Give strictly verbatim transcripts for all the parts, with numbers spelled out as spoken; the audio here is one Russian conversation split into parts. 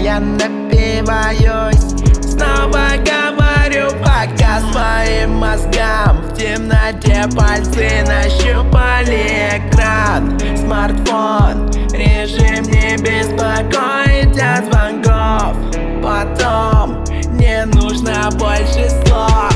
я напиваюсь. Снова говорю пока своим мозгам. В темноте пальцы нащупали экран. Смартфон, режим не беспокоить от звонков. Потом не нужно больше слов.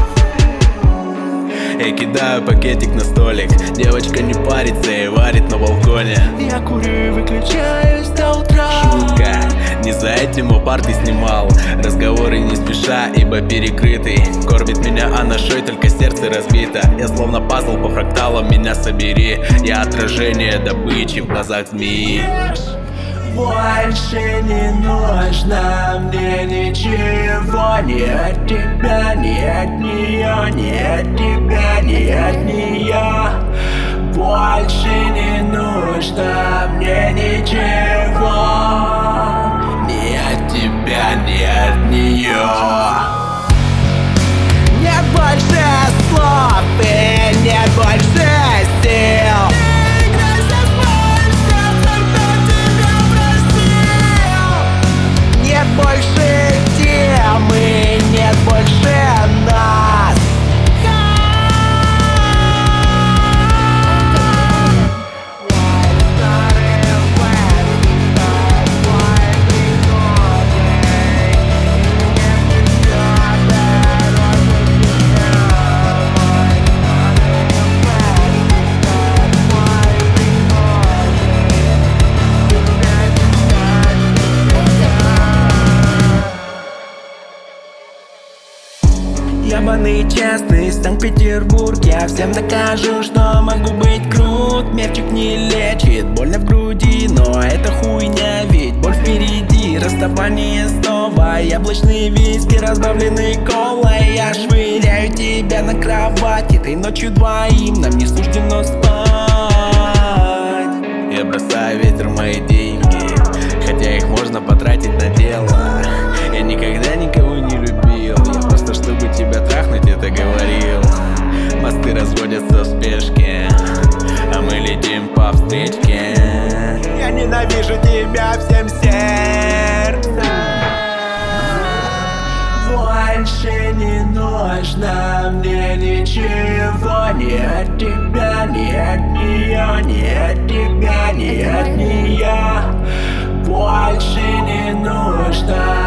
Я кидаю пакетик на столик. Девочка не парится и варит на балконе. Я курю и выключаюсь до утра. Шутка, не за этим у парты снимал. Разговоры не спеша, ибо перекрытый. Кормит меня анашой, только сердце разбито. Я словно пазл по фракталам, меня собери. Я отражение добычи в глазах змеи. Больше не нужно мне ничего, ни от тебя, ни от нее, ни от тебя, ни от нее. Больше не нужно мне ничего, ни от тебя, ни от нее. Нет больше слов и нет больше сил. Нет больше тем и нет больше нас. Ебаный честный Санкт-Петербург. Я всем докажу, что могу быть крут. Мерчик не лечит, больно в груди, но это хуйня, ведь боль впереди. Расставание снова, яблочные виски, разбавленные колой. Я швыряю тебя на кровать, этой ночью двоим нам не суждено спать. Я бросаю ветер мои деньги, хотя их можно потратить на дело. Я никогда никого не любил, я просто чтобы тебя трахнуть это говорил. Мосты разводятся в спешке, а мы летим по встречке. Я ненавижу тебя всем сердцем. Больше не нужно мне ничего, ни от тебя, ни от нее, ни от тебя, ни от нее. Больше не нужно